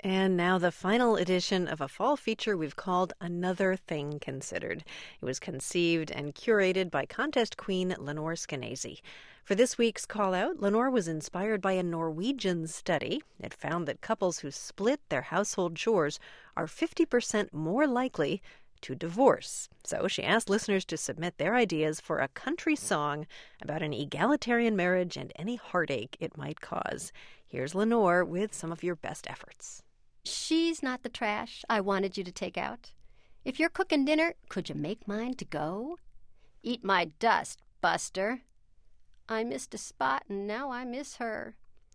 And now the final edition of a fall feature we've called Another Thing Considered. It was conceived and curated by contest queen Lenore Skenazy. For this week's call out, Lenore was inspired by a Norwegian study. It found that couples who split their household chores are 50% more likely to divorce. So she asked listeners to submit their ideas for a country song about an egalitarian marriage and any heartache it might cause. Here's Lenore with some of your best efforts. She's not the trash I wanted you to take out. If you're cooking dinner, could you make mine to go? Eat my dust, Buster. I missed a spot and now I miss her.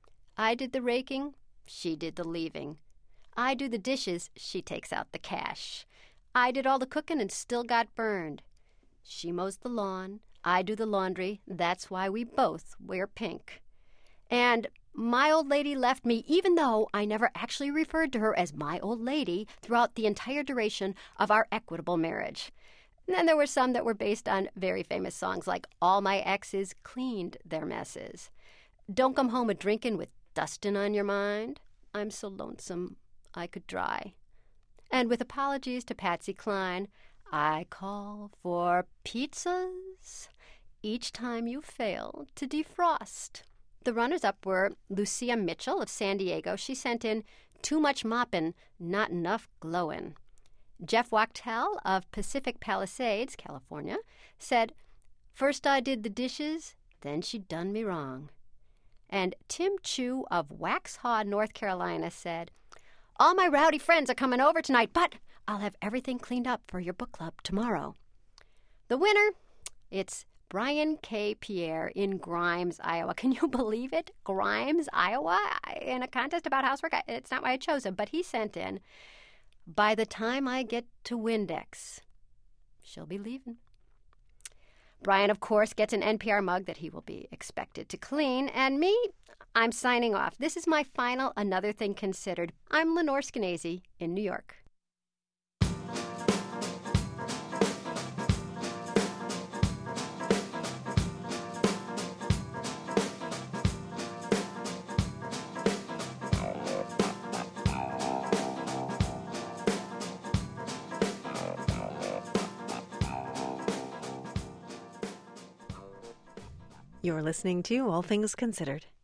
I did the raking, she did the leaving. I do the dishes, she takes out the cash. I did all the cooking and still got burned. She mows the lawn, I do the laundry, that's why we both wear pink. And my old lady left me, even though I never actually referred to her as my old lady throughout the entire duration of our equitable marriage. And then there were some that were based on very famous songs like All My Exes Cleaned Their Messes. Don't Come Home a-Drinkin' with Dustin' on Your Mind. I'm so lonesome I could dry. And with apologies to Patsy Cline, I call for pizzas each time you fail to defrost. The runners-up were Lucia Mitchell of San Diego. She sent in Too Much Moppin', Not Enough Glowin'. Jeff Wachtel of Pacific Palisades, California, said, First I did the dishes, then she done me wrong. And Tim Chu of Waxhaw, North Carolina, said, All my rowdy friends are coming over tonight, but I'll have everything cleaned up for your book club tomorrow. The winner, it's Brian K. Pierre in Grimes, Iowa. Can you believe it? Grimes, Iowa? In a contest about housework? It's not why I chose him, but he sent in, By the time I get to Windex, she'll be leaving. Brian, of course, gets an NPR mug that he will be expected to clean. And me, I'm signing off. This is my final Another Thing Considered. I'm Lenore Skenazy in New York. You're listening to All Things Considered.